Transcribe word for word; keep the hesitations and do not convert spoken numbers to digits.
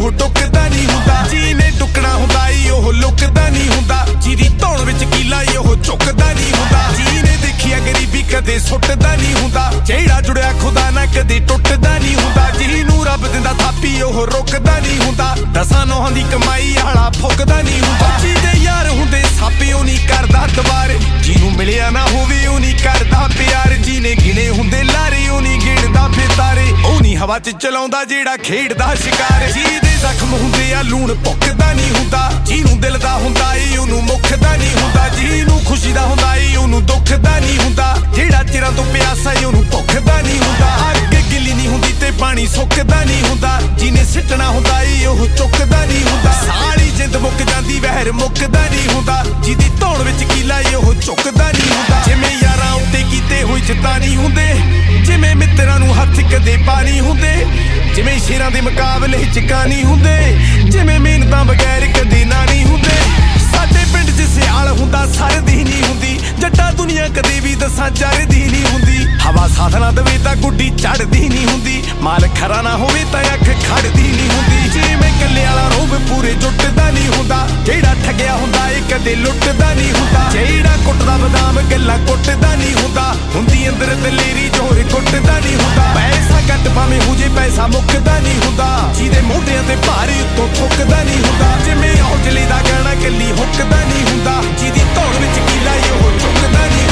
ਉਹ ਟੁੱਕਦਾ ਨਹੀਂ ਹੁੰਦਾ ਜਿਹਨੇ ਟੁੱਕਣਾ ਹੁੰਦਾ ਈ ਉਹ ਲੁਕਦਾ ਨਹੀਂ ਹੁੰਦਾ ਜਿਹਦੀ ਧੌਣ ਵਿੱਚ ਕੀਲਾ ਈ ਉਹ ਝੁਕਦਾ ਨਹੀਂ ਹੁੰਦਾ ਜਿਹਨੇ ਦੇਖਿਆ ਗਰੀਬੀ ਕਦੇ ਸੁੱਟਦਾ ਨਹੀਂ ਹੁੰਦਾ ਜਿਹੜਾ ਜੁੜਿਆ ਖੁਦਾ ਨਾਲ ਕਦੇ ਟੁੱਟਦਾ ਨਹੀਂ ਹੁੰਦਾ ਜਿਹਨੂੰ ਰੱਬ ਦਿੰਦਾ ਥਾਪੀ ਉਹ ਰੁਕਦਾ ਨਹੀਂ ਹੁੰਦਾ ਦਸਾਂ ਨੋਹਾਂ ਦੀ ਕਮਾਈ ਵਾਲਾ ਫੁੱਕਦਾ ਨਹੀਂ ਹੁੰਦਾ ਜਿਹਦੇ ਯਾਰ ਹੁੰਦੇ ਸਾਪੇ ਉਹ ਨਹੀਂ ਕਰਦਾ ਦੁਬਾਰੇ ਜਿਹਨੂੰ ਮਿਲਿਆ ਨਾ ਹੋਵੇ ਉਹ ਨਹੀਂ ਕਰਦਾ ਪਿਆਰ ਜਿਹਨੇ ਗਿਣੇ ਹੁੰਦੇ ਲਾਰੇ ਉਹ ਨਹੀਂ ਗਿਣਦਾ ਫਿਤਾਰੇ ਉਹ ਨਹੀਂ ਹਵਾ 'ਚ ਚਲਾਉਂਦਾ ਜਿਹੜਾ ਖੇਡਦਾ ਸ਼ਿਕਾਰ ਜਿਹਦੇ ਜ਼ਖਮ ਹੁੰਦੇ ਆ ਲੂਣ ਭੁੱਕਦਾ ਨਹੀਂ ਹੁੰਦਾ ਜਿਹਨੂੰ ਦਿਲ ਦਾ ਹੁੰਦਾ ਏ ਉਹਨੂੰ ਮੁੱਖਦਾ ਨਹੀਂ ਹੁੰਦਾ ਜਿਹਨੂੰ ਖੁਸ਼ੀ ਦਾ ਹੁੰਦਾ ਏ ਉਹਨੂੰ ਦੁੱਖ ਦਾ ਨਹੀਂ ਹੁੰਦਾ ਜਿਹੜਾ ਚਿਰਾਂ ਤੋਂ ਪਿਆਸਾ ਏ ਉਹਨੂੰ ਭੁੱਖਦਾ ਨਹੀਂ ਹੁੰਦਾ ਅੱਗ ਗਿੱਲੀ ਨਹੀਂ ਹੁੰਦੀ ਤੇ ਪਾਣੀ ਸੁੱਕਦਾ ਨਹੀਂ ਹੁੰਦਾ ਜਿਹਨੇ ਸਿੱਟਣਾ ਹੁੰਦਾ ਏ ਉਹ ਚੁੱਕਦਾ ਨਹੀਂ ਹੁੰਦਾ ਸਾਰੀ ਜਿੰਦ ਮੁੱਕ ਜਾਂਦੀ ਵਹਿਰ ਮੁੱਕਦਾ ਨਹੀਂ ਹੁੰਦਾ ਜਿਹਦੀ ਧੌਣ ਵਿੱਚ ਕੀਲਾ ਏ ਉਹ ਝੁਕਦਾ ਨਹੀਂ ਹੁੰਦਾ ਜਿਵੇਂ ਯਾਰਾਂ ਉੱਤੇ ਕੀਤੇ ਹੋਏ ਚਿੱਤਾ ਨਹੀਂ ਹੁੰਦੇ ਜਿਵੇਂ ਮਿੱਤਰਾਂ ਨੂੰ ਹੱਥ ਕਦੇ ਪਾ ਨਹੀਂ ਹੁੰਦੇ ਜਿਵੇਂ ਸ਼ੇਰਾਂ ਦੇ ਮੁਕਾਬਲੇ ਚਿਕਾ ਨਹੀਂ ਹੁੰਦੇ ਜਿਵੇਂ ਮਿਹਨਤਾਂ ਬਗੈਰ ਕਦੇ ਨਾ ਨਹੀਂ ਹੁੰਦੇ ਸਾਡੇ ਪਿੰਡ 'ਚ ਸਿਆਲ ਹੁੰਦਾ ਸਰਦੀ ਨਹੀਂ ਹੁੰਦੀ ਜੱਟਾ ਦੁਨੀਆ ਕਦੇ ਵੀ ਦਸਾਂ ਚੜ੍ਹਦੀ ਨਹੀਂ ਹੁੰਦੀ ਹਵਾ ਸਾਥ ਨਾ ਦੇਵੇ ਤਾਂ ਗੁੱਡੀ ਚੜ੍ਹਦੀ ਨਹੀਂ ਹੁੰਦੀ ਮਾਲ ਖਰਾ ਨਾ ਹੋਵੇ ਤਾਂ ਅੱਖ ਖੜਦੀ ਨਹੀਂ ਹੁੰਦੀ ਜਿਵੇਂ ਕੱਲੇ ਵਾਲਾ ਰੋਬ ਪੂਰੇ ਜੁੱਟਦਾ ਨਹੀਂ ਹੁੰਦਾ ਜਿਹੜਾ ਠੱਗਿਆ ਹੁੰਦਾ ਏ ਕਦੇ ਲੁੱਟਦਾ ਨਹੀਂ ਹੁੰਦਾ ਜਿਹੜਾ ਕੁੱਟਦਾ ਬਦਾਮ ਗੱਲਾਂ ਕੁੱਟਦਾ ਨਹੀਂ ਹੁੰਦਾ ਹੁੰਦੀ ਅੰਦਰ ਦਲੇਰੀ ਜੋਰ ਕੁੱਟਦਾ ਨਹੀਂ ਹੁੰਦਾ ਪੈਸਾ ਘੱਟ ਭਾਵੇਂ ਹੋ ਜੇ ਪੈਸਾ ਮੁੱਕਦਾ ਨਹੀਂ ਹੁੰਦਾ ਜਿਹਦੇ ਮੋਢਿਆਂ ਤੇ ਭਾਰੀ ਉੱਤੋਂ ਥੁੱਕਦਾ ਨਹੀਂ ਹੁੰਦਾ ਜਿਵੇਂ ਔਜਲੇ ਦਾ ਗਾਣਾ ਕੱਲੀ ਹੁੱਕਦਾ ਨਹੀਂ ਹੁੰਦਾ ਜਿਹਦੀ ਧੌਣ ਵਿੱਚ ਕੀਲਾ ਏ ਉਹ ਚੁੱਕਦਾ ਨਹੀਂ